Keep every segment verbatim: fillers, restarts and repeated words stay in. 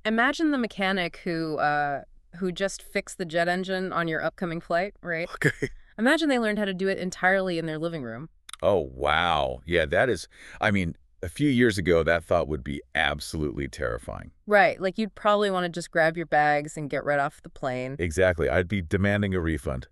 Imagine the mechanic who uh, who just fixed the jet engine on your upcoming flight, right? Okay. Imagine they learned how to do it entirely in their living room. Oh, wow. Yeah, that is, I mean, a few years ago, that thought would be absolutely terrifying. Right, like you'd probably want to just grab your bags and get right off the plane. Exactly. I'd be demanding a refund.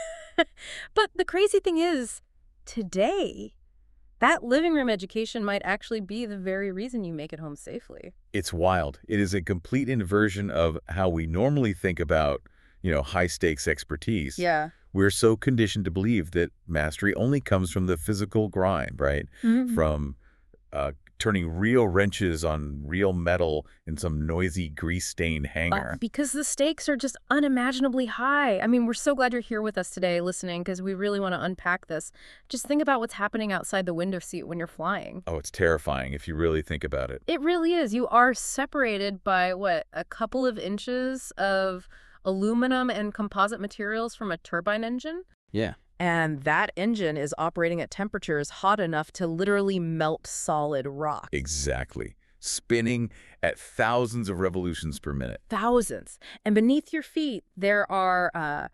But the crazy thing is, today, that living room education might actually be the very reason you make it home safely. It's wild. It is a complete inversion of how we normally think about, you know, high-stakes expertise. Yeah. We're so conditioned to believe that mastery only comes from the physical grind, right? Mhm. From uh, turning real wrenches on real metal in some noisy grease-stained Uh, hangar. because the stakes are just unimaginably high. I mean, we're so glad you're here with us today listening because we really want to unpack this. Just think about what's happening outside the window seat when you're flying. Oh, it's terrifying if you really think about it. It really is. You are separated by, what, a couple of inches of aluminum and composite materials from a turbine engine? Yeah. And that engine is operating at temperatures hot enough to literally melt solid rock. Exactly. Spinning at thousands of revolutions per minute. Thousands. And beneath your feet, there are uh,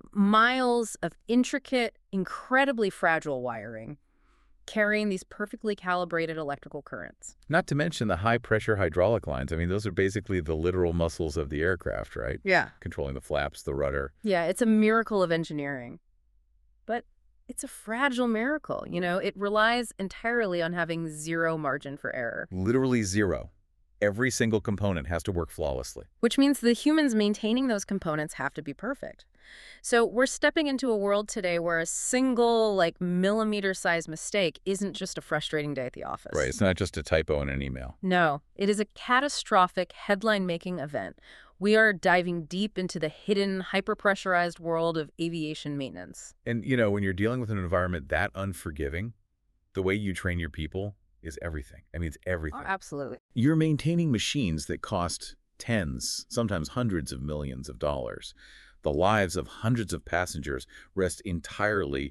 miles of intricate, incredibly fragile wiring carrying these perfectly calibrated electrical currents. Not to mention the high-pressure hydraulic lines. I mean, those are basically the literal muscles of the aircraft, right? Yeah. Controlling the flaps, the rudder. Yeah, it's a miracle of engineering. But it's a fragile miracle, you know? It relies entirely on having zero margin for error. Literally zero. Every single component has to work flawlessly. Which means the humans maintaining those components have to be perfect. So we're stepping into a world today where a single, like, millimeter-sized mistake isn't just a frustrating day at the office. Right. It's not just a typo in an email. No, it is a catastrophic, headline-making event. We are diving deep into the hidden, hyper-pressurized world of aviation maintenance. And, you know, when you're dealing with an environment that unforgiving, the way you train your people is everything. I mean, it's everything. Oh, absolutely. You're maintaining machines that cost tens, sometimes hundreds of millions of dollars. The lives of hundreds of passengers rest entirely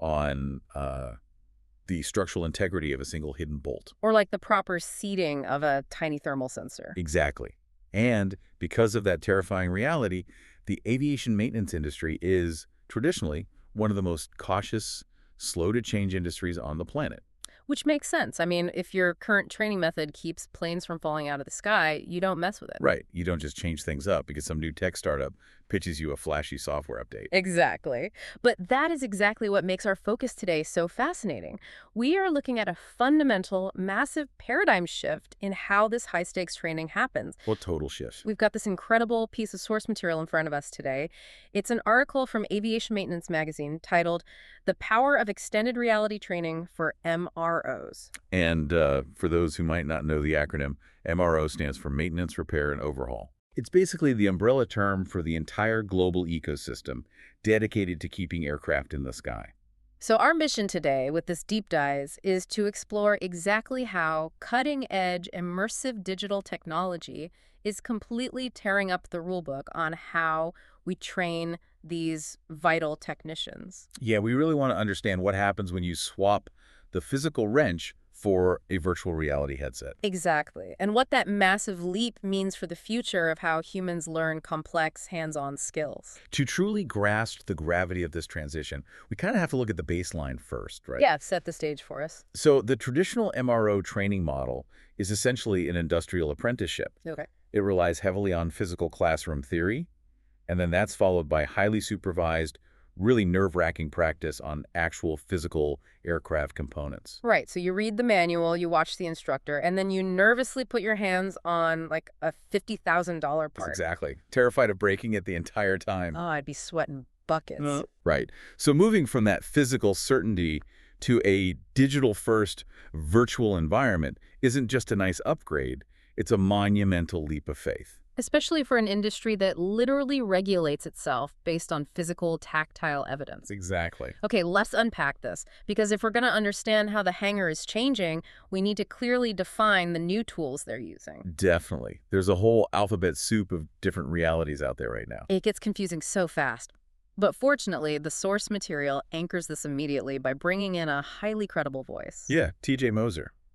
on uh, the structural integrity of a single hidden bolt. Or like the proper seating of a tiny thermal sensor. Exactly. And because of that terrifying reality, the aviation maintenance industry is traditionally one of the most cautious, slow-to-change industries on the planet. Which makes sense. I mean, if your current training method keeps planes from falling out of the sky, you don't mess with it. Right. You don't just change things up because some new tech startup pitches you a flashy software update. Exactly. But that is exactly what makes our focus today so fascinating. We are looking at a fundamental, massive paradigm shift in how this high-stakes training happens. What total shift? We've got this incredible piece of source material in front of us today. It's an article from Aviation Maintenance Magazine titled The Power of Extended Reality Training for M R Os. And uh, for those who might not know the acronym, M R O stands for Maintenance, Repair, and Overhaul. It's basically the umbrella term for the entire global ecosystem dedicated to keeping aircraft in the sky. So our mission today with this deep dive is to explore exactly how cutting-edge immersive digital technology is completely tearing up the rulebook on how we train these vital technicians. Yeah, we really want to understand what happens when you swap the physical wrench for a virtual reality headset. Exactly. And what that massive leap means for the future of how humans learn complex hands-on skills. To truly grasp the gravity of this transition, we kind of have to look at the baseline first, right? Yeah, set the stage for us. So the traditional M R O training model is essentially an industrial apprenticeship. Okay. It relies heavily on physical classroom theory, and then that's followed by highly supervised, really nerve-wracking practice on actual physical aircraft components. Right. So you read the manual, you watch the instructor, and then you nervously put your hands on like a fifty thousand dollar part. Exactly. Terrified of breaking it the entire time. Oh, I'd be sweating buckets. Uh, Right. So moving from that physical certainty to a digital-first virtual environment isn't just a nice upgrade, it's a monumental leap of faith. Especially for an industry that literally regulates itself based on physical, tactile evidence. Exactly. Okay, let's unpack this, because if we're going to understand how the hangar is changing, we need to clearly define the new tools they're using. Definitely. There's a whole alphabet soup of different realities out there right now. It gets confusing so fast. But fortunately, the source material anchors this immediately by bringing in a highly credible voice. Yeah, T J Moser.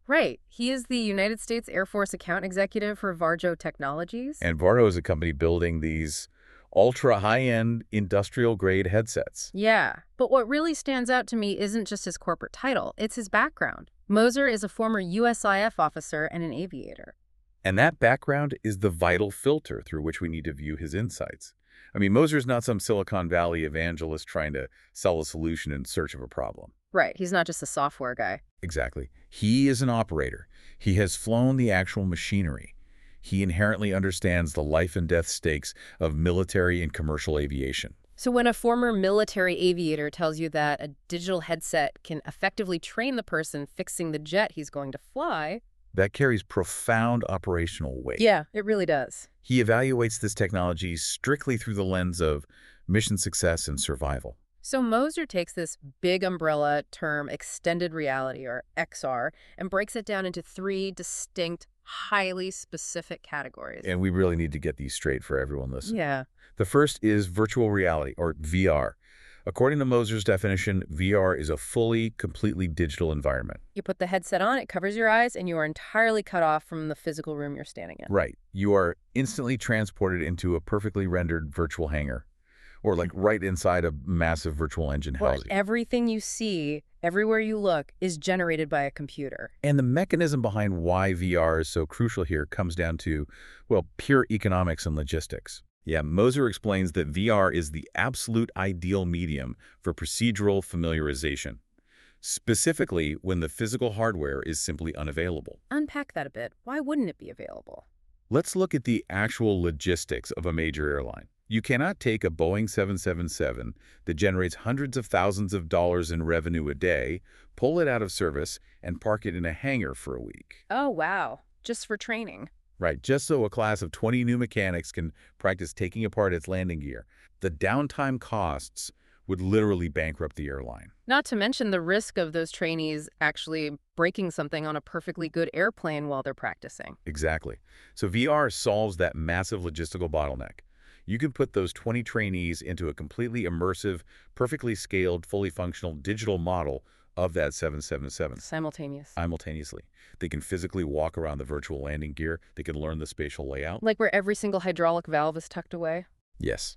Right. He is the United States Air Force account executive for Varjo Technologies. And Varjo is a company building these ultra high-end industrial-grade headsets. Yeah, but what really stands out to me isn't just his corporate title, it's his background. Moser is a former U S I F officer and an aviator. And that background is the vital filter through which we need to view his insights. I mean, Moser's not some Silicon Valley evangelist trying to sell a solution in search of a problem. Right, he's not just a software guy. Exactly. He is an operator. He has flown the actual machinery. He inherently understands the life and death stakes of military and commercial aviation. So when a former military aviator tells you that a digital headset can effectively train the person fixing the jet he's going to fly... That carries profound operational weight. Yeah, it really does. He evaluates this technology strictly through the lens of mission success and survival. So Moser takes this big umbrella term extended reality, or X R, and breaks it down into three distinct, highly specific categories. And we really need to get these straight for everyone listening. Yeah. The first is virtual reality, or V R. According to Moser's definition, V R is a fully, completely digital environment. You put the headset on, it covers your eyes, and you are entirely cut off from the physical room you're standing in. Right. You are instantly transported into a perfectly rendered virtual hangar, or like right inside a massive virtual engine Well, housing. everything you see, everywhere you look, is generated by a computer. And the mechanism behind why V R is so crucial here comes down to, well, pure economics and logistics. Yeah, Moser explains that V R is the absolute ideal medium for procedural familiarization, specifically when the physical hardware is simply unavailable. Unpack that a bit. Why wouldn't it be available? Let's look at the actual logistics of a major airline. You cannot take a Boeing seven seventy-seven that generates hundreds of thousands of dollars in revenue a day, pull it out of service, and park it in a hangar for a week. Oh, wow. Just for training. Right, just so a class of twenty new mechanics can practice taking apart its landing gear. The downtime costs would literally bankrupt the airline. Not to mention the risk of those trainees actually breaking something on a perfectly good airplane while they're practicing. Exactly. So V R solves that massive logistical bottleneck. You can put those twenty trainees into a completely immersive, perfectly scaled, fully functional digital model of that seven seventy-seven. Simultaneous. Simultaneously. They can physically walk around the virtual landing gear. They can learn the spatial layout. Like where every single hydraulic valve is tucked away? Yes.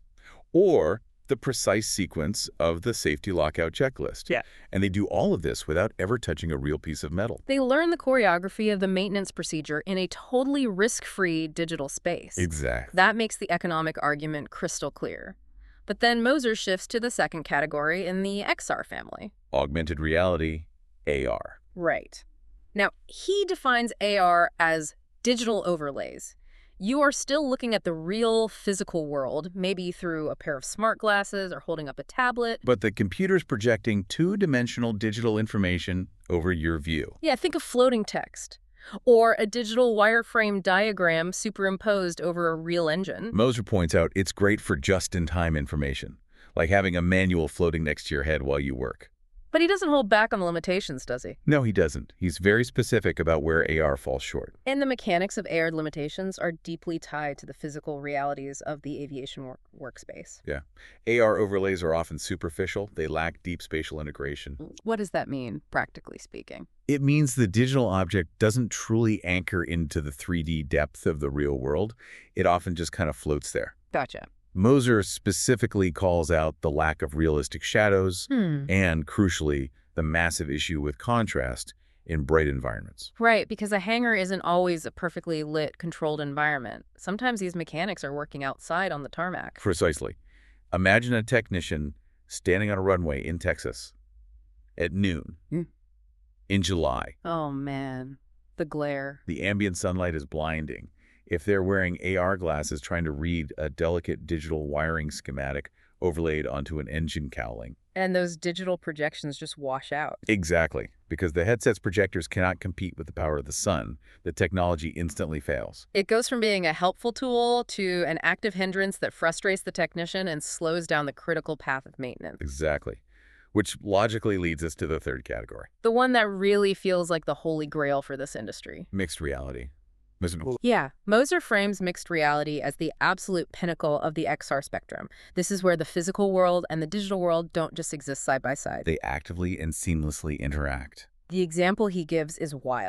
Or the precise sequence of the safety lockout checklist. Yeah. And they do all of this without ever touching a real piece of metal. They learn the choreography of the maintenance procedure in a totally risk-free digital space. Exactly. That makes the economic argument crystal clear. But then Moser shifts to the second category in the X R family. Augmented reality, A R. Right. Now, he defines A R as digital overlays. You are still looking at the real physical world, maybe through a pair of smart glasses or holding up a tablet. But the computer's projecting two-dimensional digital information over your view. Yeah, think of floating text. Or a digital wireframe diagram superimposed over a real engine. Moser points out it's great for just-in-time information, like having a manual floating next to your head while you work. But he doesn't hold back on the limitations, does he? No, he doesn't. He's very specific about where A R falls short. And the mechanics of A R limitations are deeply tied to the physical realities of the aviation work workspace. Yeah. A R overlays are often superficial. They lack deep spatial integration. What does that mean, practically speaking? It means the digital object doesn't truly anchor into the three D depth of the real world. It often just kind of floats there. Gotcha. Moser specifically calls out the lack of realistic shadows Hmm. and, crucially, the massive issue with contrast in bright environments. Right, because a hangar isn't always a perfectly lit, controlled environment. Sometimes these mechanics are working outside on the tarmac. Precisely. Imagine a technician standing on a runway in Texas at noon Hmm. in July. Oh, man. The glare. The ambient sunlight is blinding. If they're wearing A R glasses trying to read a delicate digital wiring schematic overlaid onto an engine cowling. And those digital projections just wash out. Exactly. Because the headset's projectors cannot compete with the power of the sun, the technology instantly fails. It goes from being a helpful tool to an active hindrance that frustrates the technician and slows down the critical path of maintenance. Exactly. Which logically leads us to the third category. The one that really feels like the holy grail for this industry. Mixed reality. Yeah, Moser frames mixed reality as the absolute pinnacle of the X R spectrum. This is where the physical world and the digital world don't just exist side by side. They actively and seamlessly interact. The example he gives is wild.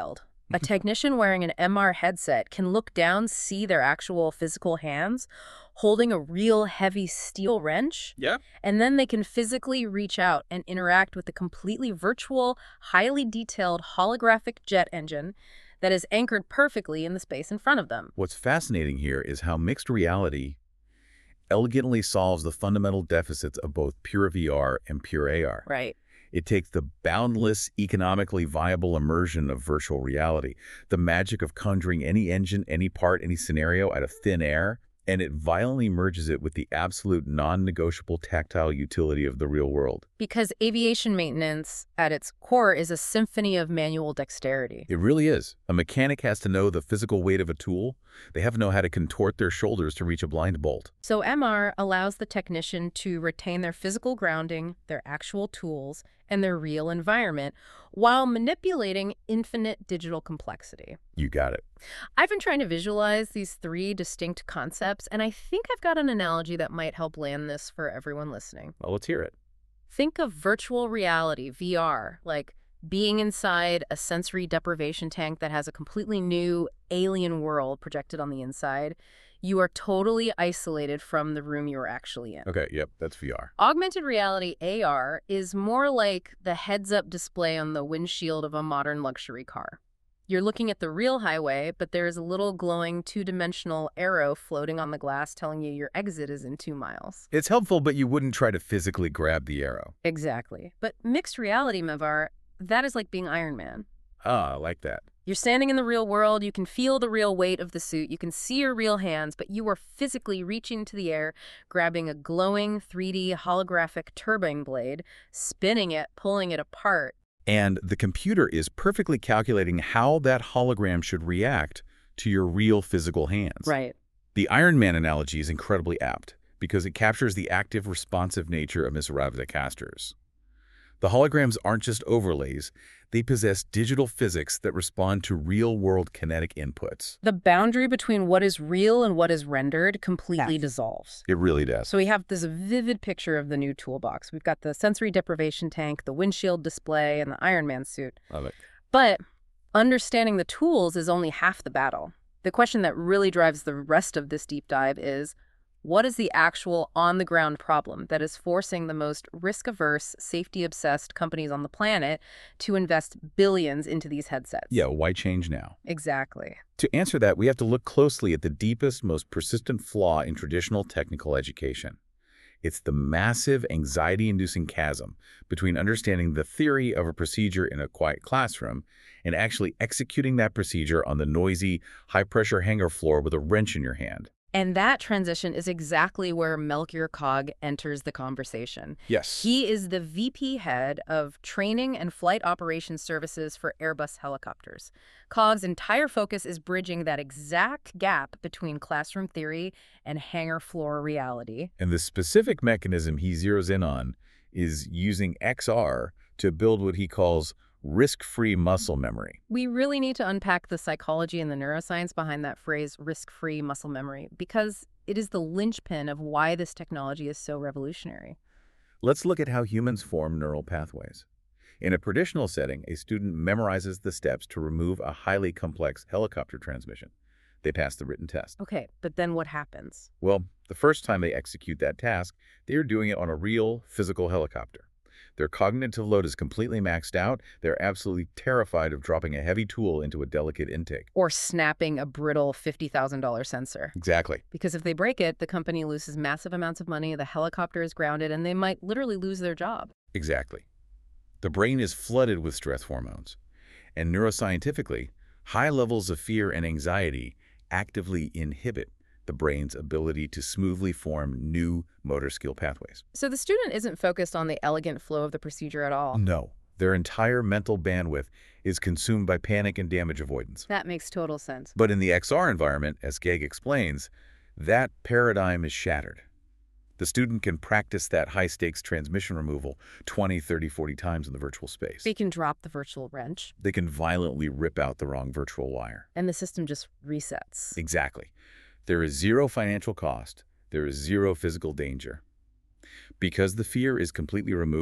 A technician wearing an M R headset can look down, see their actual physical hands holding a real heavy steel wrench, Yeah. and then they can physically reach out and interact with the completely virtual, highly detailed holographic jet engine that is anchored perfectly in the space in front of them. What's fascinating here is how mixed reality elegantly solves the fundamental deficits of both pure V R and pure A R. Right. It takes the boundless, economically viable immersion of virtual reality, the magic of conjuring any engine, any part, any scenario out of thin air, and it violently merges it with the absolute non-negotiable tactile utility of the real world. Because aviation maintenance, at its core, is a symphony of manual dexterity. It really is. A mechanic has to know the physical weight of a tool. They have to know how to contort their shoulders to reach a blind bolt. So M R allows the technician to retain their physical grounding, their actual tools, and their real environment, while manipulating infinite digital complexity. You got it. I've been trying to visualize these three distinct concepts, and I think I've got an analogy that might help land this for everyone listening. Well, let's hear it. Think of virtual reality, V R, like being inside a sensory deprivation tank that has a completely new alien world projected on the inside. You are totally isolated from the room you're actually in. Okay, yep, that's V R. Augmented reality, A R, is more like the heads-up display on the windshield of a modern luxury car. You're looking at the real highway, but there is a little glowing two-dimensional arrow floating on the glass telling you your exit is in two miles. It's helpful, but you wouldn't try to physically grab the arrow. Exactly. But mixed reality, Mavar, that is like being Iron Man. Ah, I like that. You're standing in the real world, you can feel the real weight of the suit, you can see your real hands, but you are physically reaching to the air, grabbing a glowing three D holographic turbine blade, spinning it, pulling it apart. And the computer is perfectly calculating how that hologram should react to your real physical hands. Right. The Iron Man analogy is incredibly apt because it captures the active, responsive nature of Miss Ravlicasters. The holograms aren't just overlays, they possess digital physics that respond to real-world kinetic inputs. The boundary between what is real and what is rendered completely dissolves. It really does. So we have this vivid picture of the new toolbox. We've got the sensory deprivation tank, the windshield display, and the Iron Man suit. Love it. But understanding the tools is only half the battle. The question that really drives the rest of this deep dive is, what is the actual on-the-ground problem that is forcing the most risk-averse, safety-obsessed companies on the planet to invest billions into these headsets? Yeah, why change now? Exactly. To answer that, we have to look closely at the deepest, most persistent flaw in traditional technical education. It's the massive, anxiety-inducing chasm between understanding the theory of a procedure in a quiet classroom and actually executing that procedure on the noisy, high-pressure hangar floor with a wrench in your hand. And that transition is exactly where Melchior Cog enters the conversation. Yes. He is the V P head of Training and Flight Operations Services for Airbus helicopters. Cog's entire focus is bridging that exact gap between classroom theory and hangar floor reality. And the specific mechanism he zeroes in on is using X R to build what he calls risk-free muscle memory. We really need to unpack the psychology and the neuroscience behind that phrase, risk-free muscle memory, because it is the linchpin of why this technology is so revolutionary. Let's look at how humans form neural pathways. In a traditional setting, a student memorizes the steps to remove a highly complex helicopter transmission. They pass the written test. Okay, but then what happens? Well, the first time they execute that task, they are doing it on a real, physical helicopter. Their cognitive load is completely maxed out. They're absolutely terrified of dropping a heavy tool into a delicate intake. Or snapping a brittle fifty thousand dollar sensor. Exactly. Because if they break it, the company loses massive amounts of money, the helicopter is grounded, and they might literally lose their job. Exactly. The brain is flooded with stress hormones. And neuroscientifically, high levels of fear and anxiety actively inhibit the brain's ability to smoothly form new motor skill pathways. So the student isn't focused on the elegant flow of the procedure at all. No. Their entire mental bandwidth is consumed by panic and damage avoidance. That makes total sense. But in the X R environment, as Gegg explains, that paradigm is shattered. The student can practice that high-stakes transmission removal twenty, thirty, forty times in the virtual space. They can drop the virtual wrench. They can violently rip out the wrong virtual wire. And the system just resets. Exactly. There is zero financial cost. There is zero physical danger. Because the fear is completely removed,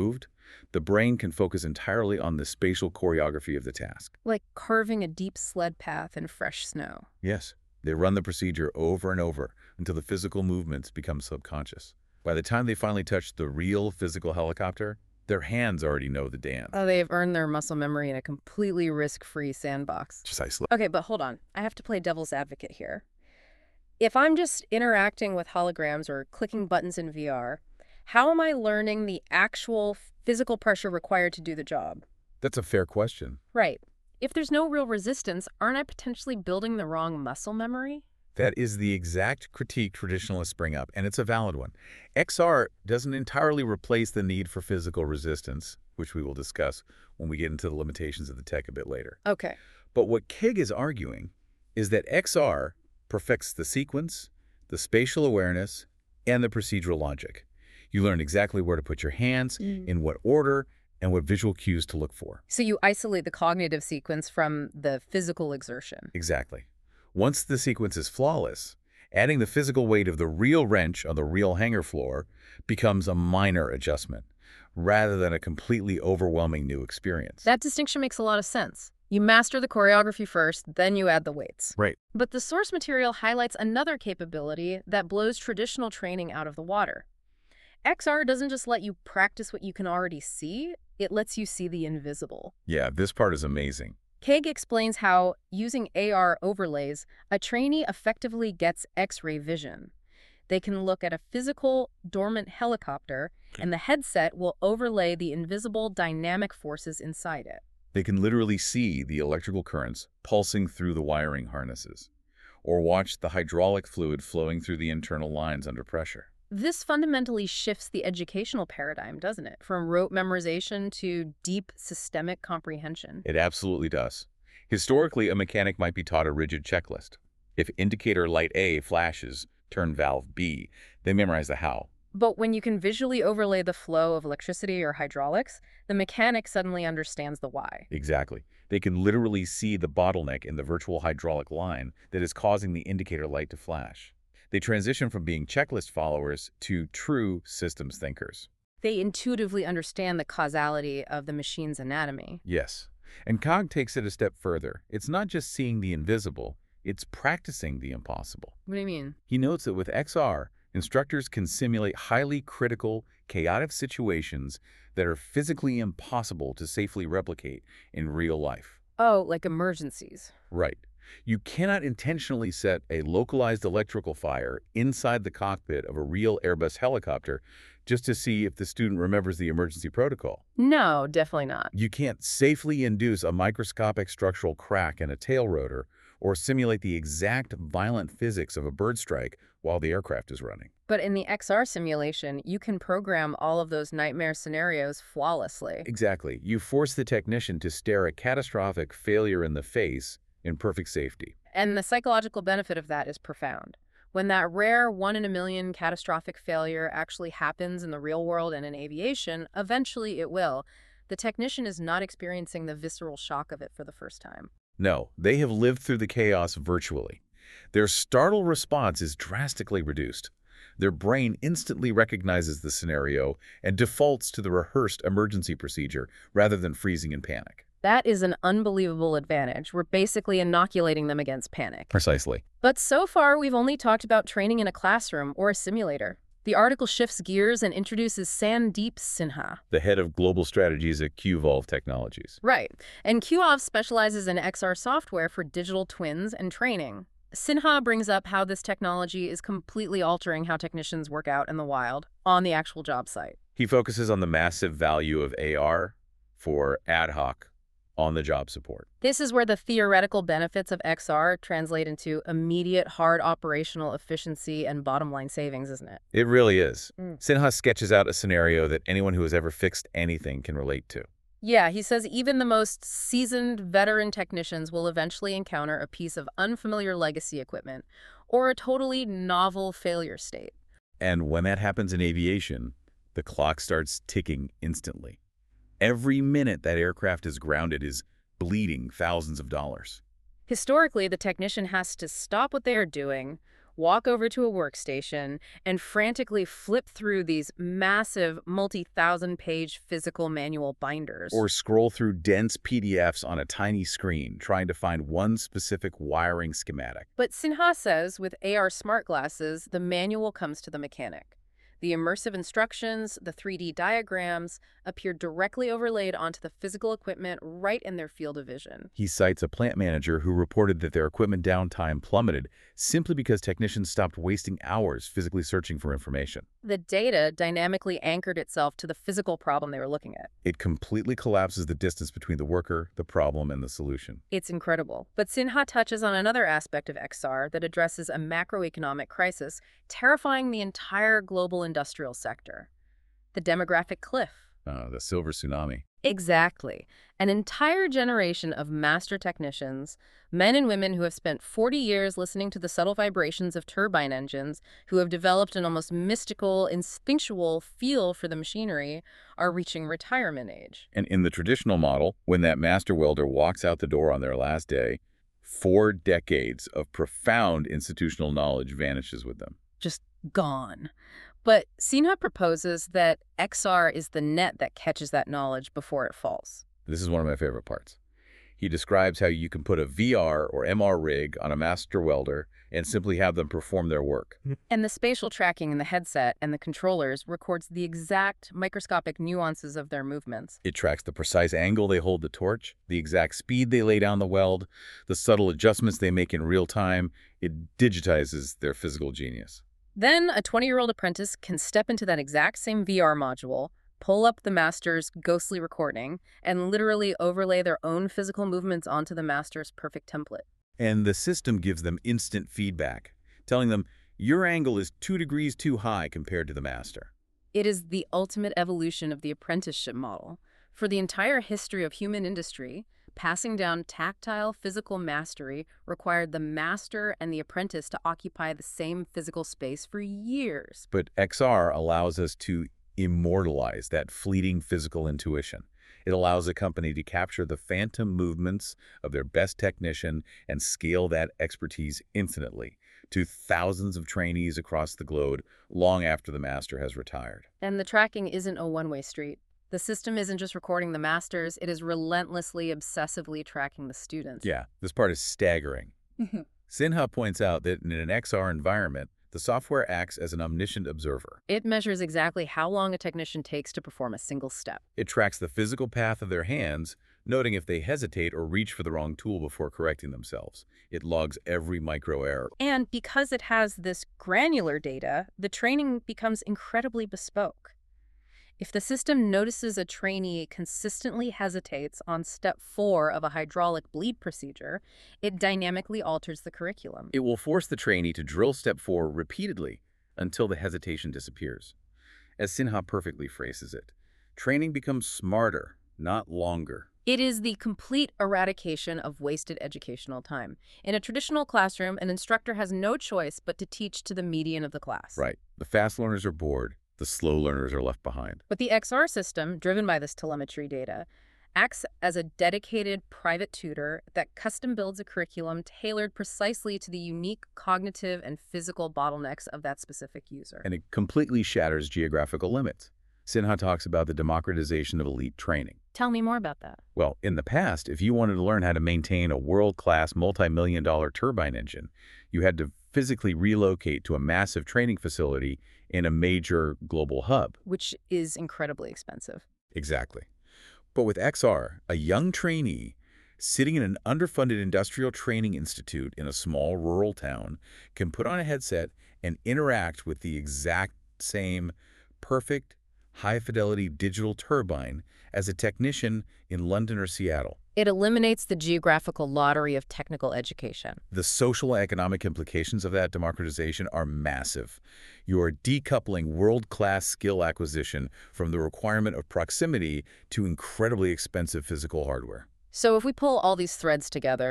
The brain can focus entirely on the spatial choreography of the task. Like carving a deep sled path in fresh snow. Yes, they run the procedure over and over until the physical movements become subconscious. By the time they finally touch the real physical helicopter, their hands already know the dance. Oh, they've earned their muscle memory in a completely risk-free sandbox. Precisely. Okay, but hold on. I have to play devil's advocate here. If I'm just interacting with holograms or clicking buttons in V R, how am I learning the actual physical pressure required to do the job? That's a fair question. Right. If there's no real resistance, aren't I potentially building the wrong muscle memory? That is the exact critique traditionalists bring up, and it's a valid one. X R doesn't entirely replace the need for physical resistance, which we will discuss when we get into the limitations of the tech a bit later. Okay. But what Kig is arguing is that X R perfects the sequence, the spatial awareness, and the procedural logic. You learn exactly where to put your hands, Mm. in what order, and what visual cues to look for. So you isolate the cognitive sequence from the physical exertion. Exactly. Once the sequence is flawless, adding the physical weight of the real wrench on the real hanger floor becomes a minor adjustment, rather than a completely overwhelming new experience. That distinction makes a lot of sense. You master the choreography first, then you add the weights. Right. But the source material highlights another capability that blows traditional training out of the water. X R doesn't just let you practice what you can already see, it lets you see the invisible. Yeah, this part is amazing. Kaig explains how, using A R overlays, a trainee effectively gets X-ray vision. They can look at a physical, dormant helicopter, and the headset will overlay the invisible dynamic forces inside it. They can literally see the electrical currents pulsing through the wiring harnesses, or watch the hydraulic fluid flowing through the internal lines under pressure. This fundamentally shifts the educational paradigm, doesn't it? From rote memorization to deep systemic comprehension. It absolutely does. Historically, a mechanic might be taught a rigid checklist. If indicator light A flashes, turn valve B, they memorize the how. But when you can visually overlay the flow of electricity or hydraulics, the mechanic suddenly understands the why. Exactly. They can literally see the bottleneck in the virtual hydraulic line that is causing the indicator light to flash. They transition from being checklist followers to true systems thinkers. They intuitively understand the causality of the machine's anatomy. Yes. And Cog takes it a step further. It's not just seeing the invisible, it's practicing the impossible. What do you mean? He notes that with X R, instructors can simulate highly critical, chaotic situations that are physically impossible to safely replicate in real life. Oh, like emergencies. Right. You cannot intentionally set a localized electrical fire inside the cockpit of a real Airbus helicopter just to see if the student remembers the emergency protocol. No, definitely not. You can't safely induce a microscopic structural crack in a tail rotor or simulate the exact violent physics of a bird strike while the aircraft is running. But in the X R simulation, you can program all of those nightmare scenarios flawlessly. Exactly. You force the technician to stare a catastrophic failure in the face in perfect safety. And the psychological benefit of that is profound. When that rare one in a million catastrophic failure actually happens in the real world and in aviation, eventually it will, the technician is not experiencing the visceral shock of it for the first time. No, they have lived through the chaos virtually. Their startle response is drastically reduced. Their brain instantly recognizes the scenario and defaults to the rehearsed emergency procedure rather than freezing in panic. That is an unbelievable advantage. We're basically inoculating them against panic. Precisely. But so far, we've only talked about training in a classroom or a simulator. The article shifts gears and introduces Sandeep Sinha. The head of global strategies at QVolve Technologies. Right. And QVolve specializes in X R software for digital twins and training. Sinha brings up how this technology is completely altering how technicians work out in the wild on the actual job site. He focuses on the massive value of A R for ad hoc on-the-job support. This is where the theoretical benefits of X R translate into immediate hard operational efficiency and bottom-line savings, isn't it? It really is. Mm. Sinha sketches out a scenario that anyone who has ever fixed anything can relate to. Yeah, he says even the most seasoned veteran technicians will eventually encounter a piece of unfamiliar legacy equipment or a totally novel failure state. And when that happens in aviation, the clock starts ticking instantly. Every minute that aircraft is grounded is bleeding thousands of dollars. Historically, the technician has to stop what they are doing, walk over to a workstation, and frantically flip through these massive, multi-thousand page physical manual binders. Or scroll through dense P D Fs on a tiny screen, trying to find one specific wiring schematic. But Sinha says with A R smart glasses, the manual comes to the mechanic. The immersive instructions, the three D diagrams, appear directly overlaid onto the physical equipment right in their field of vision. He cites a plant manager who reported that their equipment downtime plummeted simply because technicians stopped wasting hours physically searching for information. The data dynamically anchored itself to the physical problem they were looking at. It completely collapses the distance between the worker, the problem, and the solution. It's incredible. But Sinha touches on another aspect of X R that addresses a macroeconomic crisis terrifying the entire global industrial sector: the demographic cliff. Uh, the silver tsunami. Exactly. An entire generation of master technicians, men and women who have spent forty years listening to the subtle vibrations of turbine engines, who have developed an almost mystical, instinctual feel for the machinery, are reaching retirement age. And in the traditional model, when that master welder walks out the door on their last day, four decades of profound institutional knowledge vanishes with them. Just gone. But Sinha proposes that X R is the net that catches that knowledge before it falls. This is one of my favorite parts. He describes how you can put a V R or M R rig on a master welder and simply have them perform their work. And the spatial tracking in the headset and the controllers records the exact microscopic nuances of their movements. It tracks the precise angle they hold the torch, the exact speed they lay down the weld, the subtle adjustments they make in real time. It digitizes their physical genius. Then a twenty-year-old apprentice can step into that exact same V R module, pull up the master's ghostly recording, and literally overlay their own physical movements onto the master's perfect template. And the system gives them instant feedback, telling them, your angle is two degrees too high compared to the master. It is the ultimate evolution of the apprenticeship model. For the entire history of human industry, passing down tactile physical mastery required the master and the apprentice to occupy the same physical space for years. But X R allows us to immortalize that fleeting physical intuition. It allows a company to capture the phantom movements of their best technician and scale that expertise infinitely to thousands of trainees across the globe long after the master has retired. And the tracking isn't a one-way street. The system isn't just recording the masters, it is relentlessly, obsessively tracking the students. Yeah, this part is staggering. Sinha points out that in an X R environment, the software acts as an omniscient observer. It measures exactly how long a technician takes to perform a single step. It tracks the physical path of their hands, noting if they hesitate or reach for the wrong tool before correcting themselves. It logs every micro error. And because it has this granular data, the training becomes incredibly bespoke. If the system notices a trainee consistently hesitates on step four of a hydraulic bleed procedure, it dynamically alters the curriculum. It will force the trainee to drill step four repeatedly until the hesitation disappears. As Sinha perfectly phrases it, training becomes smarter, not longer. It is the complete eradication of wasted educational time. In a traditional classroom, an instructor has no choice but to teach to the median of the class. Right. The fast learners are bored. The slow learners are left behind. But the X R system, driven by this telemetry data, acts as a dedicated private tutor that custom builds a curriculum tailored precisely to the unique cognitive and physical bottlenecks of that specific user. And it completely shatters geographical limits. Sinha talks about the democratization of elite training. Tell me more about that. Well, in the past, if you wanted to learn how to maintain a world-class multi-million dollar turbine engine, you had to physically relocate to a massive training facility in a major global hub. Which is incredibly expensive. Exactly. But with X R, a young trainee sitting in an underfunded industrial training institute in a small rural town can put on a headset and interact with the exact same perfect, high-fidelity digital turbine as a technician in London or Seattle. It eliminates the geographical lottery of technical education. The social and economic implications of that democratization are massive. You are decoupling world-class skill acquisition from the requirement of proximity to incredibly expensive physical hardware. So if we pull all these threads together,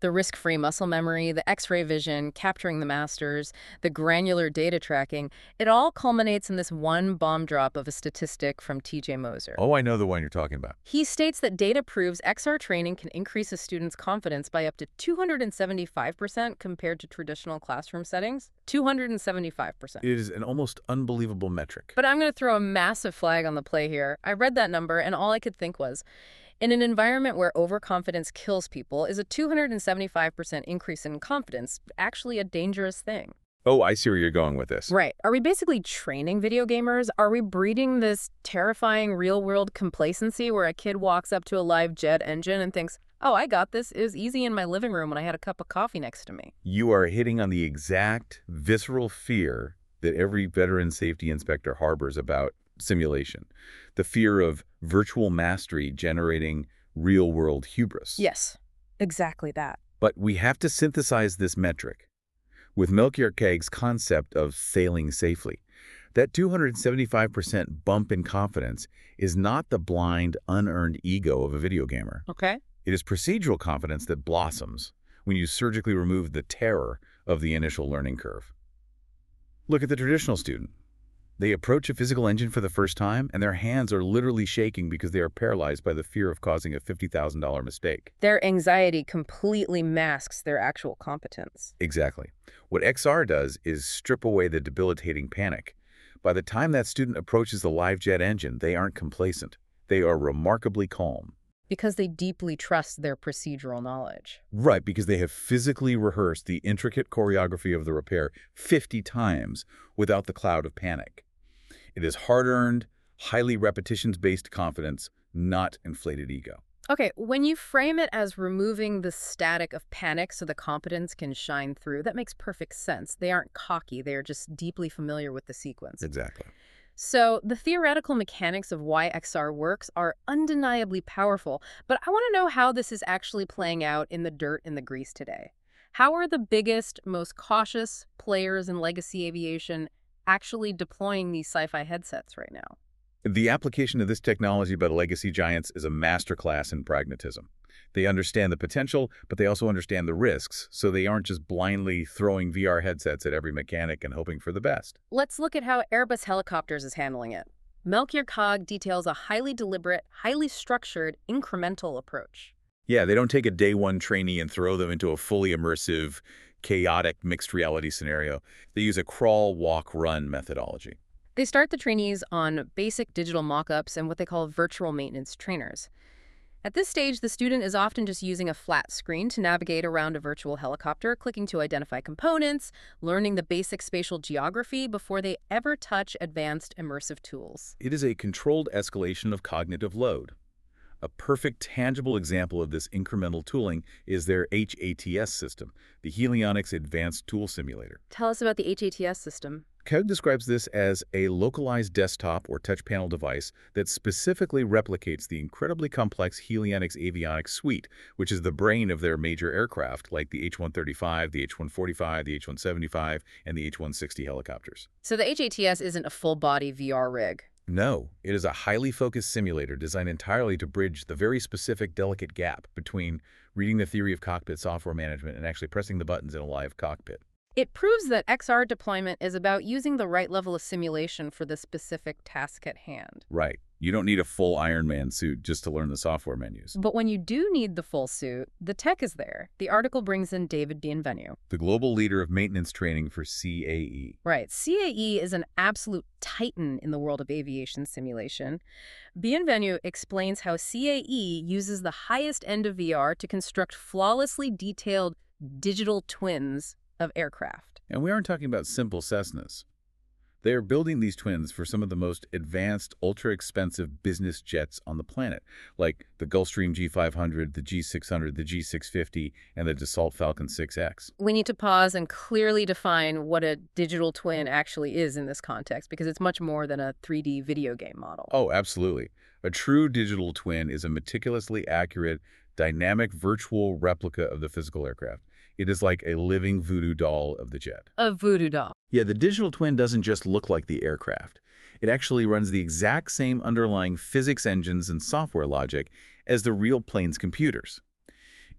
The risk-free muscle memory, the X-ray vision, capturing the masters, the granular data tracking, it all culminates in this one bomb drop of a statistic from T J Moser. Oh, I know the one you're talking about. He states that data proves X R training can increase a student's confidence by up to two hundred seventy-five percent compared to traditional classroom settings. two hundred seventy-five percent. It is an almost unbelievable metric. But I'm going to throw a massive flag on the play here. I read that number, and all I could think was, in an environment where overconfidence kills people, is a two hundred seventy-five percent increase in confidence actually a dangerous thing? Oh, I see where you're going with this. Right. Are we basically training video gamers? Are we breeding this terrifying real-world complacency where a kid walks up to a live jet engine and thinks, oh, I got this. It was easy in my living room when I had a cup of coffee next to me? You are hitting on the exact visceral fear that every veteran safety inspector harbors about simulation. The fear of virtual mastery generating real-world hubris. Yes, exactly that. But we have to synthesize this metric with Melchior Kagg's concept of sailing safely. That two hundred seventy-five percent bump in confidence is not the blind, unearned ego of a video gamer. Okay. It is procedural confidence that blossoms when you surgically remove the terror of the initial learning curve. Look at the traditional student. They approach a physical engine for the first time, and their hands are literally shaking because they are paralyzed by the fear of causing a fifty thousand dollar mistake. Their anxiety completely masks their actual competence. Exactly. What X R does is strip away the debilitating panic. By the time that student approaches the live jet engine, they aren't complacent. They are remarkably calm. Because they deeply trust their procedural knowledge. Right, because they have physically rehearsed the intricate choreography of the repair fifty times without the cloud of panic. It is hard-earned, highly repetitions-based confidence, not inflated ego. Okay, when you frame it as removing the static of panic so the competence can shine through, that makes perfect sense. They aren't cocky, they are just deeply familiar with the sequence. Exactly. So the theoretical mechanics of why X R works are undeniably powerful, but I want to know how this is actually playing out in the dirt and the grease today. How are the biggest, most cautious players in legacy aviation actually deploying these sci-fi headsets right now? The application of this technology by the legacy giants is a masterclass in pragmatism. They understand the potential, but they also understand the risks, so they aren't just blindly throwing V R headsets at every mechanic and hoping for the best. Let's look at how Airbus Helicopters is handling it. Melchior Kagg details a highly deliberate, highly structured, incremental approach. Yeah, they don't take a day one trainee and throw them into a fully immersive, chaotic mixed reality scenario. They use a crawl, walk, run methodology. They start the trainees on basic digital mock-ups and what they call virtual maintenance trainers. At this stage, the student is often just using a flat screen to navigate around a virtual helicopter, clicking to identify components, learning the basic spatial geography before they ever touch advanced immersive tools. It is a controlled escalation of cognitive load. A perfect, tangible example of this incremental tooling is their H A T S system, the Helionics Advanced Tool Simulator. Tell us about the H A T S system. Kagg describes this as a localized desktop or touch panel device that specifically replicates the incredibly complex Helionics avionics suite, which is the brain of their major aircraft like the H one thirty-five, the H one forty-five, the H one seventy-five, and the H one sixty helicopters. So the H A T S isn't a full-body V R rig. No, it is a highly focused simulator designed entirely to bridge the very specific, delicate gap between reading the theory of cockpit software management and actually pressing the buttons in a live cockpit. It proves that X R deployment is about using the right level of simulation for the specific task at hand. Right. You don't need a full Iron Man suit just to learn the software menus. But when you do need the full suit, the tech is there. The article brings in David Bienvenu, the global leader of maintenance training for C A E. Right. C A E is an absolute titan in the world of aviation simulation. Bienvenu explains how C A E uses the highest end of V R to construct flawlessly detailed digital twins of aircraft. And we aren't talking about simple Cessnas. They are building these twins for some of the most advanced, ultra-expensive business jets on the planet, like the Gulfstream G five hundred, the G six hundred, the G six fifty, and the Dassault Falcon six X. We need to pause and clearly define what a digital twin actually is in this context, because it's much more than a three D video game model. Oh, absolutely. A true digital twin is a meticulously accurate, dynamic virtual replica of the physical aircraft. It is like a living voodoo doll of the jet. A voodoo doll. Yeah, the digital twin doesn't just look like the aircraft. It actually runs the exact same underlying physics engines and software logic as the real plane's computers.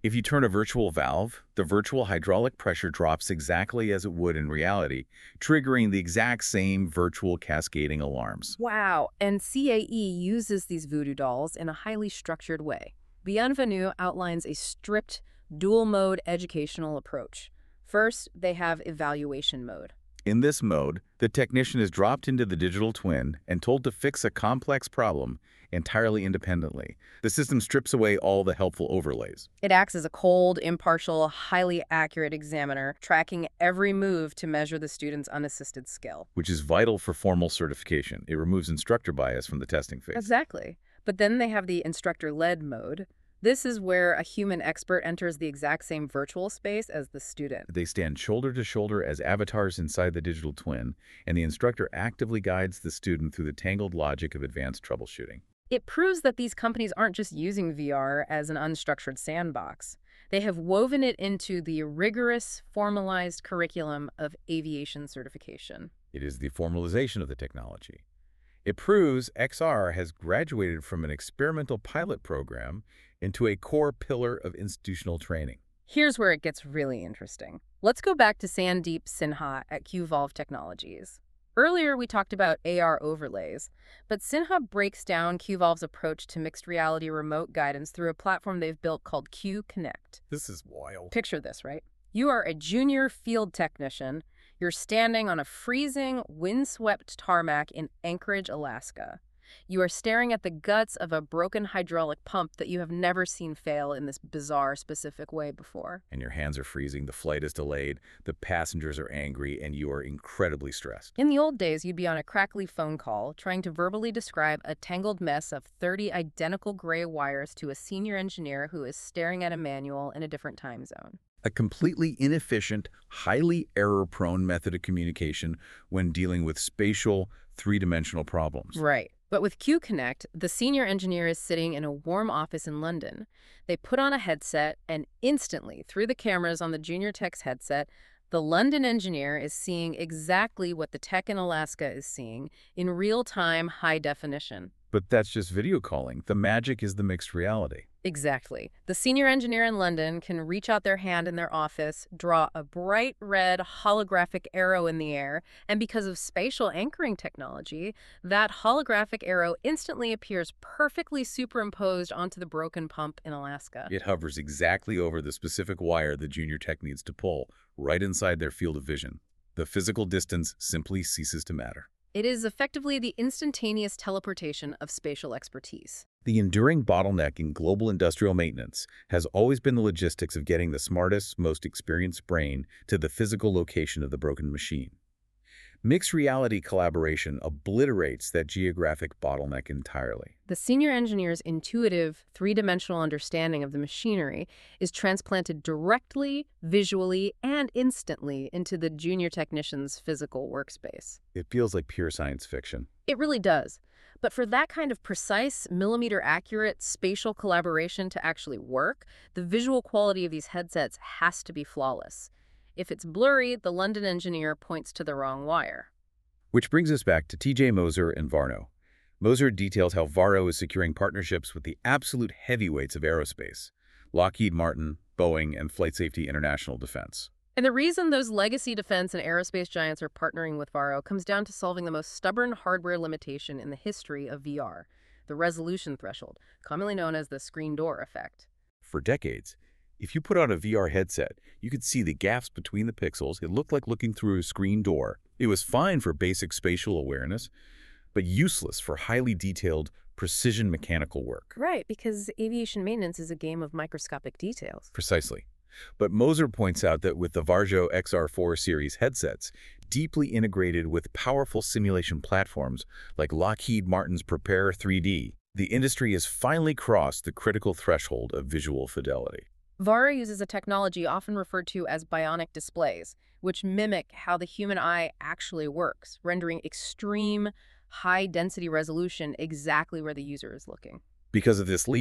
If you turn a virtual valve, the virtual hydraulic pressure drops exactly as it would in reality, triggering the exact same virtual cascading alarms. Wow, and C A E uses these voodoo dolls in a highly structured way. Bienvenue outlines a strict, dual-mode educational approach. First, they have evaluation mode. In this mode, the technician is dropped into the digital twin and told to fix a complex problem entirely independently. The system strips away all the helpful overlays. It acts as a cold, impartial, highly accurate examiner, tracking every move to measure the student's unassisted skill. Which is vital for formal certification. It removes instructor bias from the testing phase. Exactly. But then they have the instructor-led mode. This is where a human expert enters the exact same virtual space as the student. They stand shoulder to shoulder as avatars inside the digital twin, and the instructor actively guides the student through the tangled logic of advanced troubleshooting. It proves that these companies aren't just using V R as an unstructured sandbox. They have woven it into the rigorous, formalized curriculum of aviation certification. It is the formalization of the technology. It proves X R has graduated from an experimental pilot program into a core pillar of institutional training. Here's where it gets really interesting. Let's go back to Sandeep Sinha at QVolve Technologies. Earlier, we talked about A R overlays, but Sinha breaks down QVolve's approach to mixed reality remote guidance through a platform they've built called Q Connect. This is wild. Picture this, right? You are a junior field technician. You're standing on a freezing, windswept tarmac in Anchorage, Alaska. You are staring at the guts of a broken hydraulic pump that you have never seen fail in this bizarre, specific way before. And your hands are freezing, the flight is delayed, the passengers are angry, and you are incredibly stressed. In the old days, you'd be on a crackly phone call trying to verbally describe a tangled mess of thirty identical gray wires to a senior engineer who is staring at a manual in a different time zone. A completely inefficient, highly error-prone method of communication when dealing with spatial, three-dimensional problems. Right. But with Q Connect, the senior engineer is sitting in a warm office in London. They put on a headset, and instantly, through the cameras on the junior tech's headset, the London engineer is seeing exactly what the tech in Alaska is seeing in real-time, high definition. But that's just video calling. The magic is the mixed reality. Exactly. The senior engineer in London can reach out their hand in their office, draw a bright red holographic arrow in the air, and because of spatial anchoring technology, that holographic arrow instantly appears perfectly superimposed onto the broken pump in Alaska. It hovers exactly over the specific wire the junior tech needs to pull, right inside their field of vision. The physical distance simply ceases to matter. It is effectively the instantaneous teleportation of spatial expertise. The enduring bottleneck in global industrial maintenance has always been the logistics of getting the smartest, most experienced brain to the physical location of the broken machine. Mixed reality collaboration obliterates that geographic bottleneck entirely. The senior engineer's intuitive, three-dimensional understanding of the machinery is transplanted directly, visually, and instantly into the junior technician's physical workspace. It feels like pure science fiction. It really does. But for that kind of precise, millimeter-accurate spatial collaboration to actually work, the visual quality of these headsets has to be flawless. If it's blurry, the London engineer points to the wrong wire. Which brings us back to T J Moser and Varno. Moser details how Varro is securing partnerships with the absolute heavyweights of aerospace, Lockheed Martin, Boeing, and Flight Safety International Defense. And the reason those legacy defense and aerospace giants are partnering with Varro comes down to solving the most stubborn hardware limitation in the history of V R, the resolution threshold, commonly known as the screen door effect. For decades, if you put on a V R headset, you could see the gaps between the pixels. It looked like looking through a screen door. It was fine for basic spatial awareness, but useless for highly detailed, precision mechanical work. Right, because aviation maintenance is a game of microscopic details. Precisely. But Moser points out that with the Varjo X R four series headsets, deeply integrated with powerful simulation platforms like Lockheed Martin's Prepare three D, the industry has finally crossed the critical threshold of visual fidelity. Varro uses a technology often referred to as bionic displays, which mimic how the human eye actually works, rendering extreme, high-density resolution exactly where the user is looking. Because of this leap,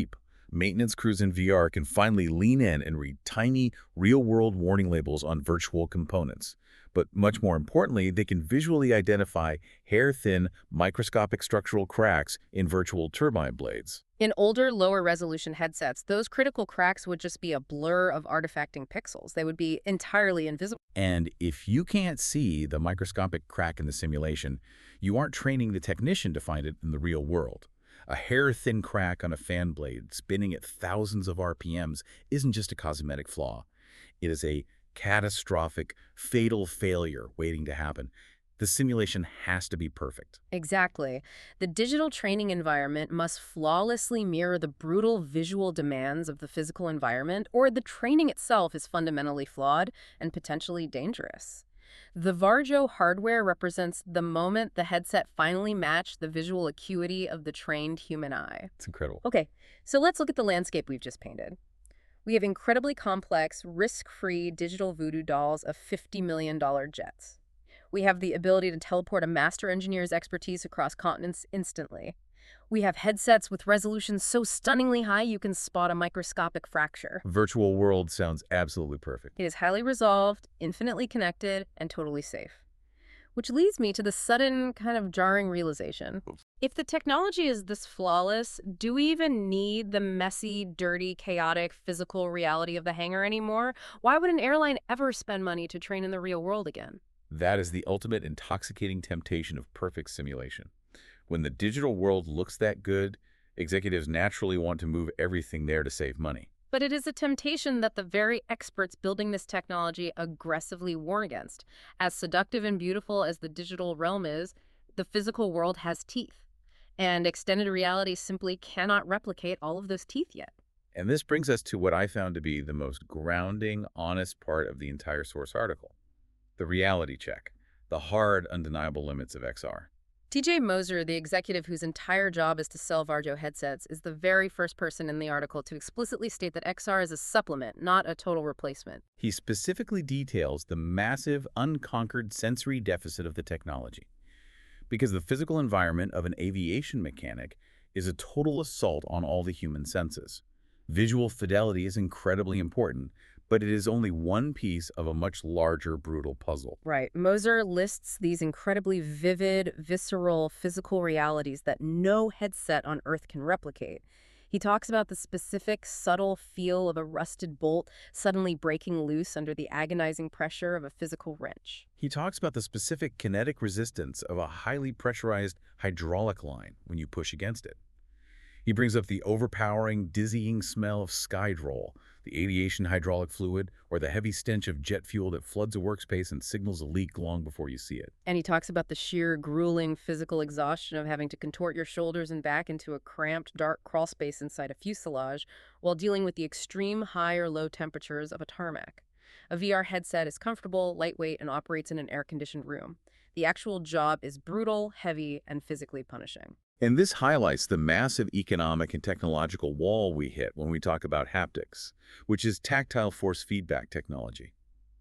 Maintenance crews in V R can finally lean in and read tiny, real-world warning labels on virtual components. But much more importantly, they can visually identify hair-thin, microscopic structural cracks in virtual turbine blades. In older, lower-resolution headsets, those critical cracks would just be a blur of artifacting pixels. They would be entirely invisible. And if you can't see the microscopic crack in the simulation, you aren't training the technician to find it in the real world. A hair-thin crack on a fan blade spinning at thousands of R P Ms isn't just a cosmetic flaw. It is a catastrophic, fatal failure waiting to happen. The simulation has to be perfect. Exactly. The digital training environment must flawlessly mirror the brutal visual demands of the physical environment, or the training itself is fundamentally flawed and potentially dangerous. The Varjo hardware represents the moment the headset finally matched the visual acuity of the trained human eye. It's incredible. Okay, so let's look at the landscape we've just painted. We have incredibly complex, risk-free digital voodoo dolls of fifty million dollar jets. We have the ability to teleport a master engineer's expertise across continents instantly. We have headsets with resolutions so stunningly high you can spot a microscopic fracture. Virtual world sounds absolutely perfect. It is highly resolved, infinitely connected, and totally safe. Which leads me to the sudden, kind of jarring realization. If the technology is this flawless, do we even need the messy, dirty, chaotic physical reality of the hangar anymore? Why would an airline ever spend money to train in the real world again? That is the ultimate intoxicating temptation of perfect simulation. When the digital world looks that good, executives naturally want to move everything there to save money. But it is a temptation that the very experts building this technology aggressively warn against. As seductive and beautiful as the digital realm is, the physical world has teeth. And extended reality simply cannot replicate all of those teeth yet. And this brings us to what I found to be the most grounding, honest part of the entire source article. The reality check. The hard, undeniable limits of X R. T J Moser, the executive whose entire job is to sell Varjo headsets, is the very first person in the article to explicitly state that X R is a supplement, not a total replacement. He specifically details the massive, unconquered sensory deficit of the technology. Because the physical environment of an aviation mechanic is a total assault on all the human senses. Visual fidelity is incredibly important, but it is only one piece of a much larger, brutal puzzle. Right. Moser lists these incredibly vivid, visceral, physical realities that no headset on Earth can replicate. He talks about the specific, subtle feel of a rusted bolt suddenly breaking loose under the agonizing pressure of a physical wrench. He talks about the specific kinetic resistance of a highly pressurized hydraulic line when you push against it. He brings up the overpowering, dizzying smell of skydroll, the aviation hydraulic fluid, or the heavy stench of jet fuel that floods a workspace and signals a leak long before you see it. And he talks about the sheer, grueling physical exhaustion of having to contort your shoulders and back into a cramped, dark crawl space inside a fuselage while dealing with the extreme high or low temperatures of a tarmac. A V R headset is comfortable, lightweight, and operates in an air-conditioned room. The actual job is brutal, heavy, and physically punishing. And this highlights the massive economic and technological wall we hit when we talk about haptics, which is tactile force feedback technology.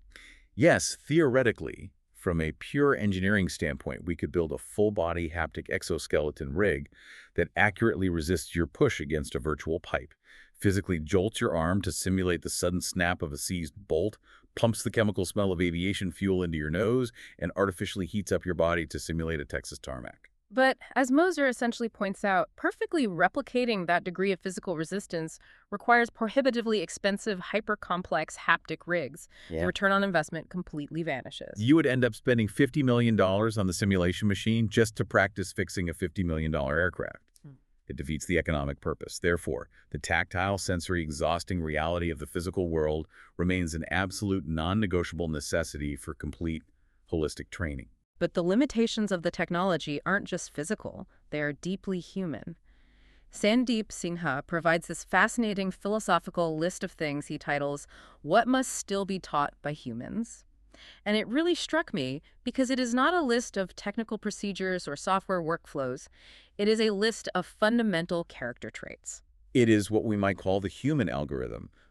Yes, theoretically, from a pure engineering standpoint, we could build a full-body haptic exoskeleton rig that accurately resists your push against a virtual pipe, physically jolts your arm to simulate the sudden snap of a seized bolt, pumps the chemical smell of aviation fuel into your nose, and artificially heats up your body to simulate a Texas tarmac. But as Moser essentially points out, perfectly replicating that degree of physical resistance requires prohibitively expensive, hyper-complex haptic rigs. Yeah. The return on investment completely vanishes. You would end up spending fifty million dollars on the simulation machine just to practice fixing a fifty million dollar aircraft. Hmm. It defeats the economic purpose. Therefore, the tactile, sensory, exhausting reality of the physical world remains an absolute non-negotiable necessity for complete, holistic training. But the limitations of the technology aren't just physical, they are deeply human. Sandeep Sinha provides this fascinating philosophical list of things he titles, "What Must Still Be Taught by Humans?" And it really struck me because it is not a list of technical procedures or software workflows. It is a list of fundamental character traits. It is what we might call the human algorithm,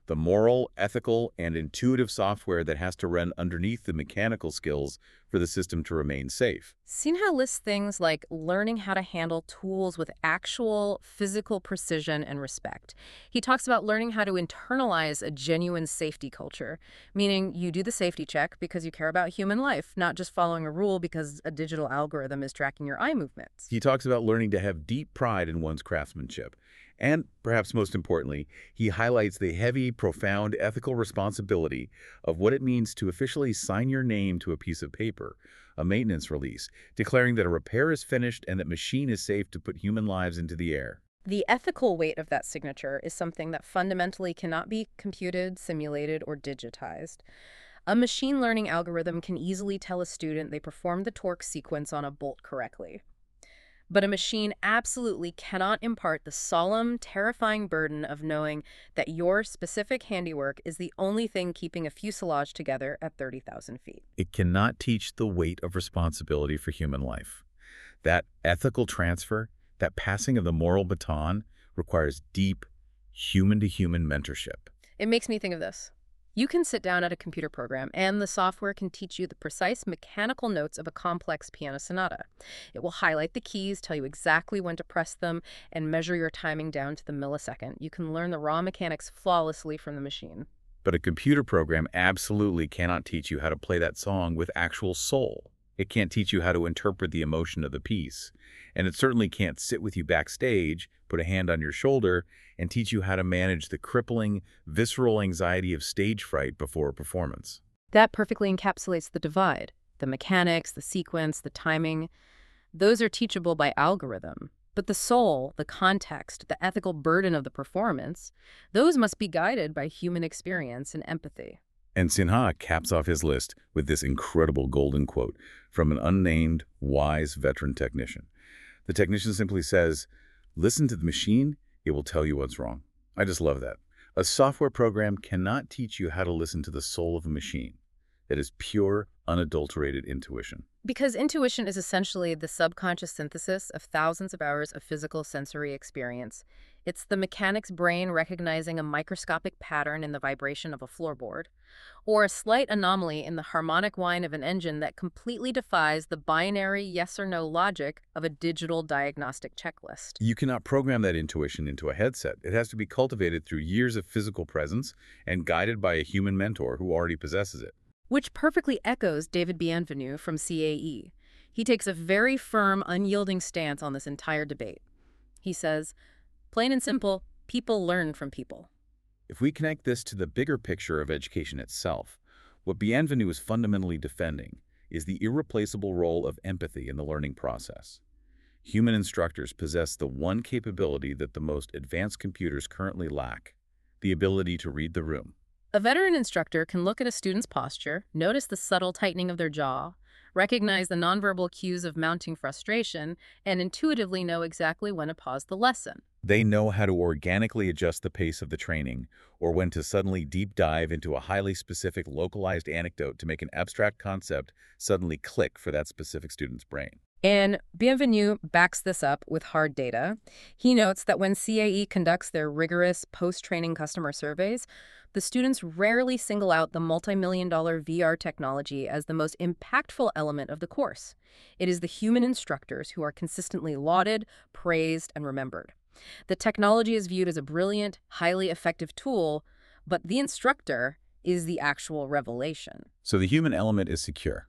the moral, ethical, and intuitive software that has to run underneath the mechanical skills for the system to remain safe. Sinha lists things like learning how to handle tools with actual physical precision and respect. He talks about learning how to internalize a genuine safety culture, meaning you do the safety check because you care about human life, not just following a rule because a digital algorithm is tracking your eye movements. He talks about learning to have deep pride in one's craftsmanship. And, perhaps most importantly, he highlights the heavy, profound ethical responsibility of what it means to officially sign your name to a piece of paper, a maintenance release, declaring that a repair is finished and that machine is safe to put human lives into the air. The ethical weight of that signature is something that fundamentally cannot be computed, simulated, or digitized. A machine learning algorithm can easily tell a student they performed the torque sequence on a bolt correctly. But a machine absolutely cannot impart the solemn, terrifying burden of knowing that your specific handiwork is the only thing keeping a fuselage together at thirty thousand feet. It cannot teach the weight of responsibility for human life. That ethical transfer, that passing of the moral baton, requires deep, human-to-human mentorship. It makes me think of this. You can sit down at a computer program, and the software can teach you the precise mechanical notes of a complex piano sonata. It will highlight the keys, tell you exactly when to press them, and measure your timing down to the millisecond. You can learn the raw mechanics flawlessly from the machine. But a computer program absolutely cannot teach you how to play that song with actual soul. It can't teach you how to interpret the emotion of the piece. And it certainly can't sit with you backstage, put a hand on your shoulder, and teach you how to manage the crippling, visceral anxiety of stage fright before a performance. That perfectly encapsulates the divide. The mechanics, the sequence, the timing, those are teachable by algorithm. But the soul, the context, the ethical burden of the performance, those must be guided by human experience and empathy. And Sinha caps off his list with this incredible golden quote from an unnamed, wise veteran technician. The technician simply says, "Listen to the machine, it will tell you what's wrong." I just love that. A software program cannot teach you how to listen to the soul of a machine. It is pure, unadulterated intuition. Because intuition is essentially the subconscious synthesis of thousands of hours of physical sensory experience. It's the mechanic's brain recognizing a microscopic pattern in the vibration of a floorboard, or a slight anomaly in the harmonic whine of an engine that completely defies the binary yes or no logic of a digital diagnostic checklist. You cannot program that intuition into a headset. It has to be cultivated through years of physical presence and guided by a human mentor who already possesses it. Which perfectly echoes David Bienvenu from C A E. He takes a very firm, unyielding stance on this entire debate. He says, plain and simple, people learn from people. If we connect this to the bigger picture of education itself, what Bienvenu is fundamentally defending is the irreplaceable role of empathy in the learning process. Human instructors possess the one capability that the most advanced computers currently lack, the ability to read the room. A veteran instructor can look at a student's posture, notice the subtle tightening of their jaw, recognize the nonverbal cues of mounting frustration, and intuitively know exactly when to pause the lesson. They know how to organically adjust the pace of the training, or when to suddenly deep dive into a highly specific localized anecdote to make an abstract concept suddenly click for that specific student's brain. And Bienvenu backs this up with hard data. He notes that when C A E conducts their rigorous post-training customer surveys, the students rarely single out the multi-million dollar V R technology as the most impactful element of the course. It is the human instructors who are consistently lauded, praised, and remembered. The technology is viewed as a brilliant, highly effective tool, but the instructor is the actual revelation. So the human element is secure.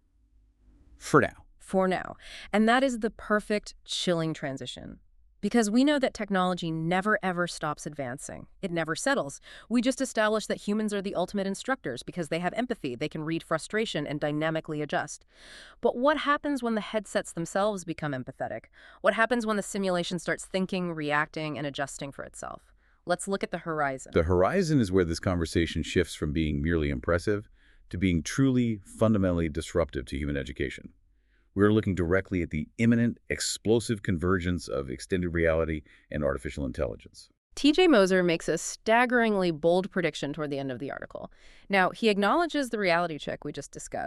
For now. For now. And that is the perfect, chilling transition. Because we know that technology never, ever stops advancing. It never settles. We just established that humans are the ultimate instructors because they have empathy, they can read frustration, and dynamically adjust. But what happens when the headsets themselves become empathetic? What happens when the simulation starts thinking, reacting, and adjusting for itself? Let's look at the horizon. The horizon is where this conversation shifts from being merely impressive to being truly, fundamentally disruptive to human education. We're looking directly at the imminent, explosive convergence of extended reality and artificial intelligence. T J Moser makes a staggeringly bold prediction toward the end of the article. Now, he acknowledges the reality check we just discussed.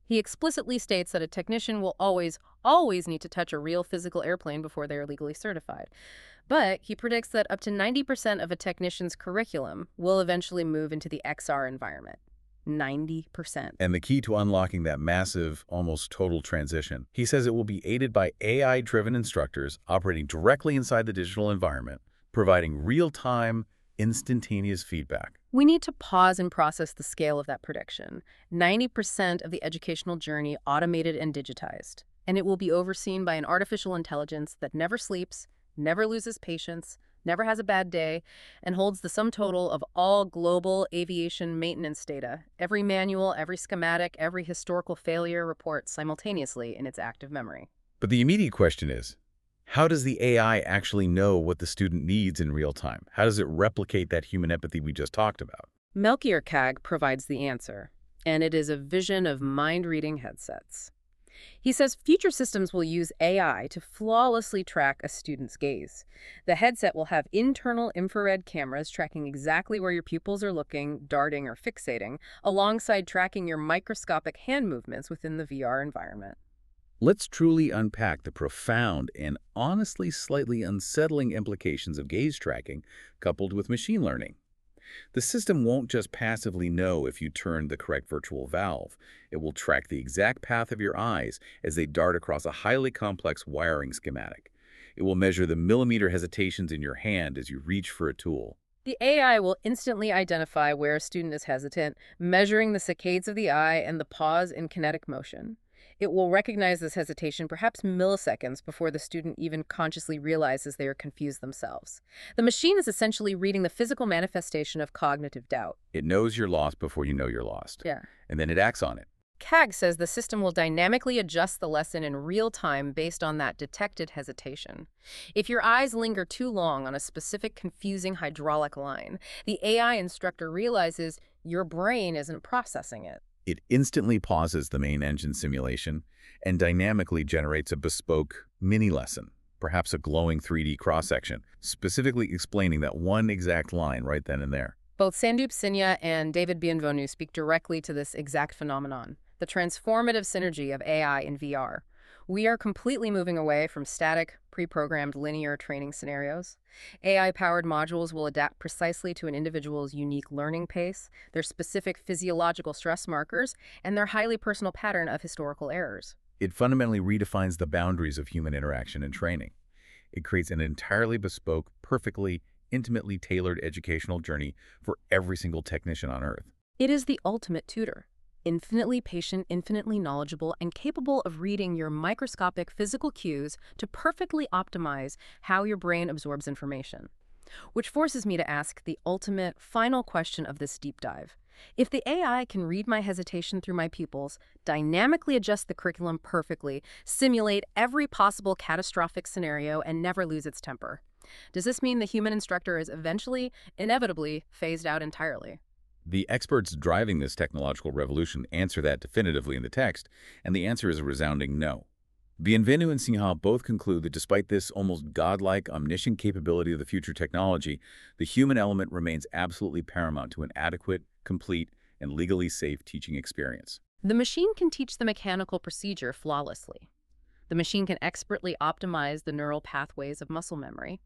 He explicitly states that a technician will always, always need to touch a real physical airplane before they are legally certified. But he predicts that up to ninety percent of a technician's curriculum will eventually move into the X R environment. ninety percent. And the key to unlocking that massive, almost total transition, he says it will be aided by A I-driven instructors operating directly inside the digital environment, providing real-time, instantaneous feedback. We need to pause and process the scale of that prediction. ninety percent of the educational journey automated and digitized, and it will be overseen by an artificial intelligence that never sleeps, never loses patience, never has a bad day, and holds the sum total of all global aviation maintenance data, every manual, every schematic, every historical failure report simultaneously in its active memory. But the immediate question is, how does the A I actually know what the student needs in real time? How does it replicate that human empathy we just talked about? Melchior Kag provides the answer, and it is a vision of mind-reading headsets. He says future systems will use A I to flawlessly track a student's gaze. The headset will have internal infrared cameras tracking exactly where your pupils are looking, darting, or fixating, alongside tracking your microscopic hand movements within the V R environment. Let's truly unpack the profound and honestly slightly unsettling implications of gaze tracking coupled with machine learning. The system won't just passively know if you turned the correct virtual valve. It will track the exact path of your eyes as they dart across a highly complex wiring schematic. It will measure the millimeter hesitations in your hand as you reach for a tool. The A I will instantly identify where a student is hesitant, measuring the saccades of the eye and the pause in kinetic motion. It will recognize this hesitation perhaps milliseconds before the student even consciously realizes they are confused themselves. The machine is essentially reading the physical manifestation of cognitive doubt. It knows you're lost before you know you're lost. Yeah. And then it acts on it. Kag says the system will dynamically adjust the lesson in real time based on that detected hesitation. If your eyes linger too long on a specific confusing hydraulic line, the A I instructor realizes your brain isn't processing it. It instantly pauses the main engine simulation and dynamically generates a bespoke mini-lesson, perhaps a glowing three D cross-section, specifically explaining that one exact line right then and there. Both Sandeep Sinha and David Bienvenu speak directly to this exact phenomenon, the transformative synergy of A I in V R. We are completely moving away from static, pre-programmed linear training scenarios. A I-powered modules will adapt precisely to an individual's unique learning pace, their specific physiological stress markers, and their highly personal pattern of historical errors. It fundamentally redefines the boundaries of human interaction and training. It creates an entirely bespoke, perfectly, intimately tailored educational journey for every single technician on Earth. It is the ultimate tutor. Infinitely patient, infinitely knowledgeable, and capable of reading your microscopic physical cues to perfectly optimize how your brain absorbs information. Which forces me to ask the ultimate, final question of this deep dive. If the A I can read my hesitation through my pupils, dynamically adjust the curriculum perfectly, simulate every possible catastrophic scenario, and never lose its temper, does this mean the human instructor is eventually, inevitably, phased out entirely? The experts driving this technological revolution answer that definitively in the text, and the answer is a resounding no. Bienvenu and Sinha both conclude that despite this almost godlike, omniscient capability of the future technology, the human element remains absolutely paramount to an adequate, complete, and legally safe teaching experience. The machine can teach the mechanical procedure flawlessly. The machine can expertly optimize the neural pathways of muscle memory.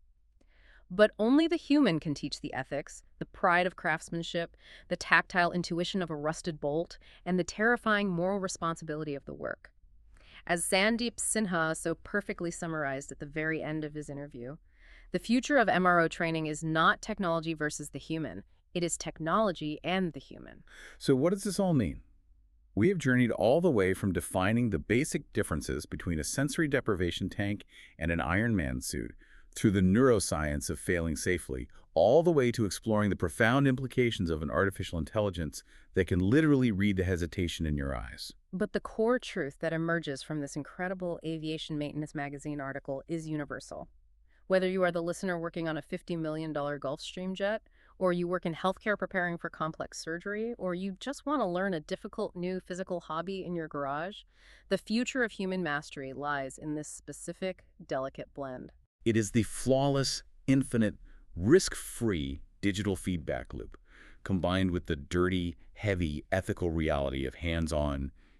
But only the human can teach the ethics, the pride of craftsmanship, the tactile intuition of a rusted bolt, and the terrifying moral responsibility of the work. As Sandeep Sinha so perfectly summarized at the very end of his interview, the future of M R O training is not technology versus the human. It is technology and the human. So what does this all mean? We have journeyed all the way from defining the basic differences between a sensory deprivation tank and an Iron Man suit, through the neuroscience of failing safely, all the way to exploring the profound implications of an artificial intelligence that can literally read the hesitation in your eyes. But the core truth that emerges from this incredible Aviation Maintenance Magazine article is universal. Whether you are the listener working on a fifty million dollar Gulfstream jet, or you work in healthcare preparing for complex surgery, or you just want to learn a difficult new physical hobby in your garage, the future of human mastery lies in this specific, delicate blend. It is the flawless, infinite, risk-free digital feedback loop, combined with the dirty, heavy, ethical reality of hands-on,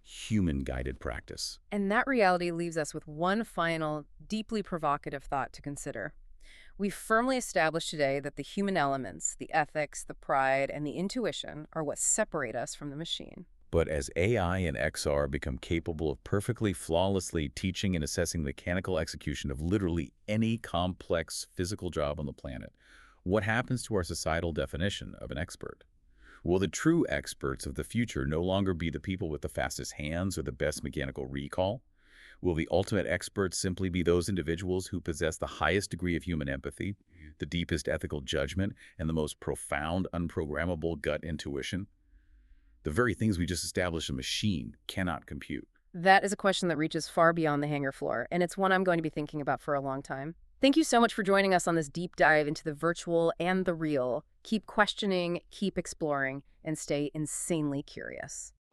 human-guided practice. And that reality leaves us with one final, deeply provocative thought to consider. We've firmly established today that the human elements, the ethics, the pride, and the intuition are what separate us from the machine. But as A I and X R become capable of perfectly flawlessly teaching and assessing mechanical execution of literally any complex physical job on the planet, what happens to our societal definition of an expert? Will the true experts of the future no longer be the people with the fastest hands or the best mechanical recall? Will the ultimate experts simply be those individuals who possess the highest degree of human empathy, the deepest ethical judgment, and the most profound, unprogrammable gut intuition? The very things we just established a machine cannot compute. That is a question that reaches far beyond the hangar floor, and it's one I'm going to be thinking about for a long time. Thank you so much for joining us on this deep dive into the virtual and the real. Keep questioning, keep exploring, and stay insanely curious.